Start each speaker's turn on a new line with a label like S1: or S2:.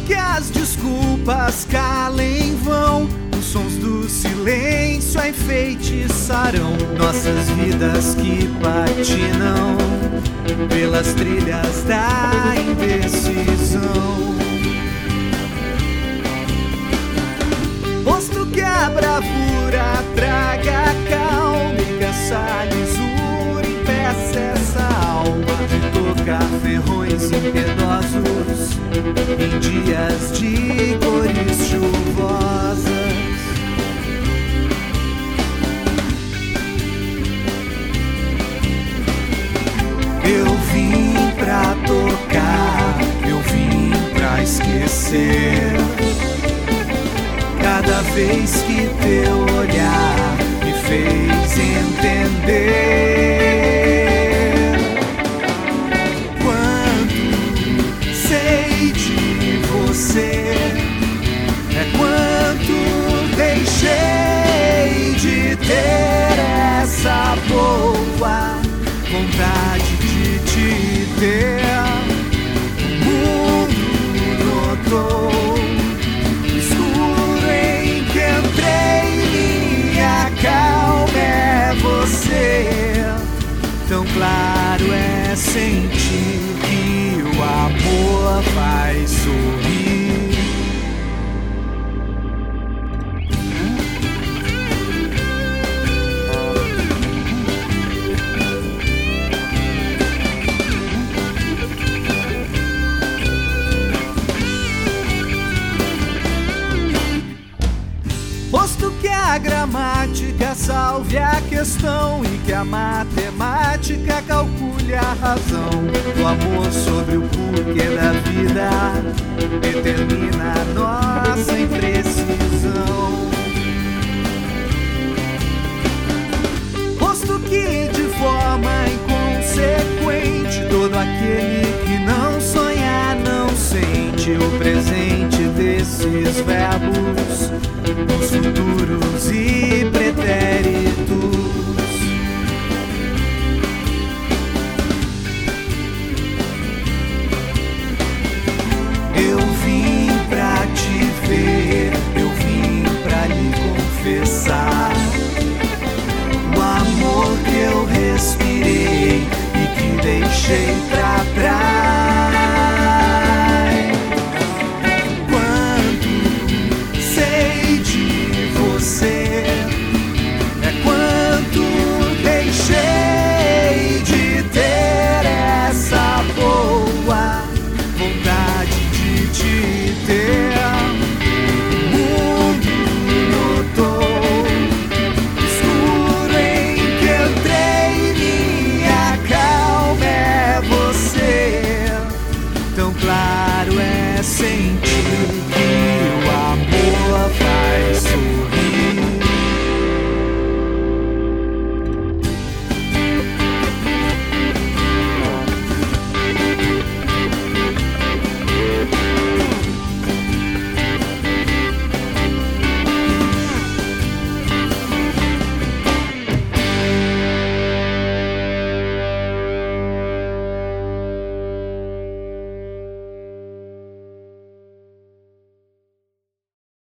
S1: que as desculpas calem em vão, os sons do silêncio a enfeitiçarão nossas vidas que patinam pelas trilhas da indecisão. Posto que a bravura traga calma e que essa lisura impeça essa alma de tocar ferrões impiedosos em dias de cores chuvosas. Eu vim pra tocar, eu vim pra esquecer. Cada vez que teu olhar me fez entender quanto sei de você, é quanto deixei de ter essa boa vontade de te ter. O mundo notou o escuro em que entrei, minha calma é você. Tão claro é sentir que o amor faz sorrir. Posto que a gramática salve a questão e que a matemática calcule a razão do amor sobre o porquê da vida, determina a nossa imprecisão. Posto que de forma inconsequente todo aquele que não sonha não sente o presente desses verbos, os futuros e pretéritos. Eu vim pra te ver, eu vim pra lhe confessar o amor que eu respirei e que deixei pra trás. Tão claro é sentir que